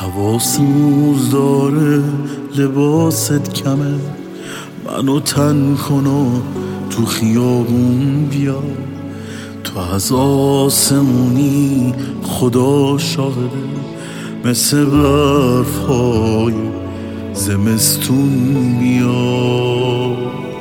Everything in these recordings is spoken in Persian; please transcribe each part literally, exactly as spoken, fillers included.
هواسوز داره لباست کمه، منو تن کن و تو خیابون بیا. تو از آسمونی خدا شاهده، مثل برفای زمستون بیا.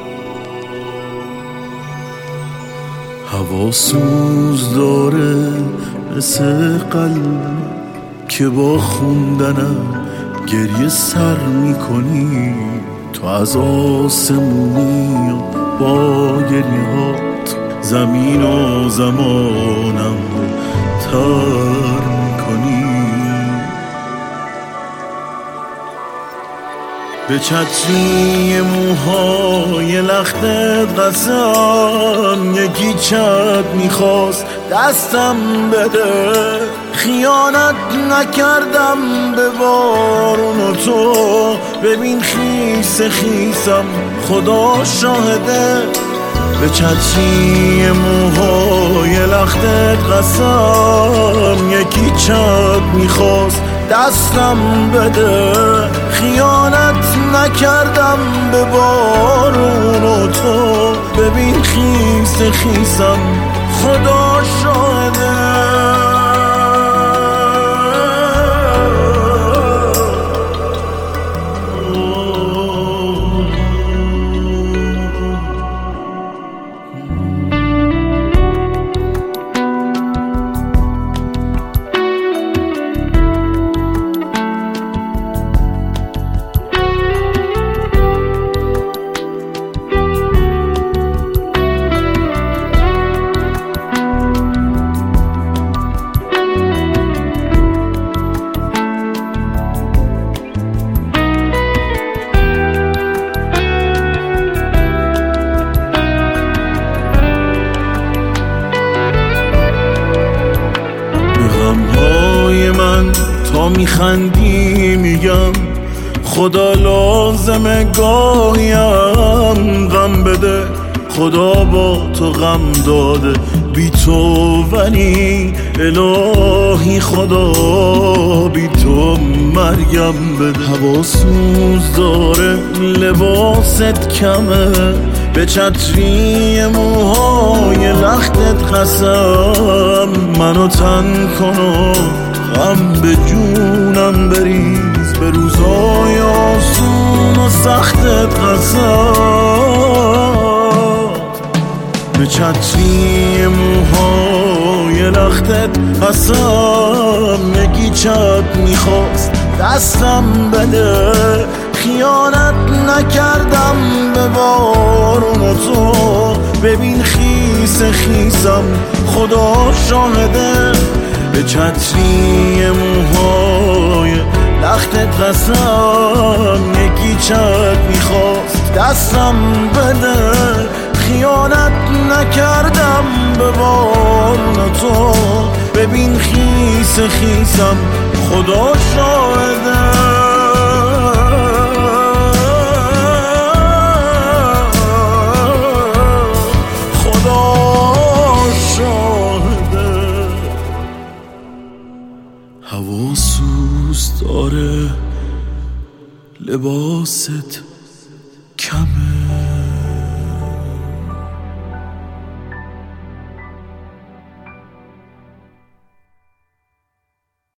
هواسوز داره مثل قلب که با خوندنم گریه سر میکنی. تو از آسمونی و با گریهات زمین و زمانم تر میکنی. به چتری موهای لختت قسم، یکی چت میخواست دستم بده. خیانت نکردم به بارون و تو، ببین خیس خیسم خدا شاهده. به چتری موهای لختت قسم، یکی چت میخواست دستم بده. خیانت نکردم به بارون و تو، ببین خیس خیسم خدا شاهده. من تا میخندی میگم خدا لازمه گاهیم غم بده. خدا با تو غم داده بی تو، ولی الهی خدا بی تو مرگم بده. هواسوز داره لباست کمه، به چتری موهای لختت قسم. منو تن کن و غم به جونم بریز، به روزای آسون و سختت قسم. به چتری موهای لختت قسم، یکی چت میخواست دستم بده. خیانت نکردم به بارون و تو، ببین خیس خیسم خدا شاهده. به چتری موهای لختت قسم، یکی چت میخواست دستم بده. خیانت نکردم به بارون تو، ببین خیس خیسم خدا شاهده. هواسوز داره لباست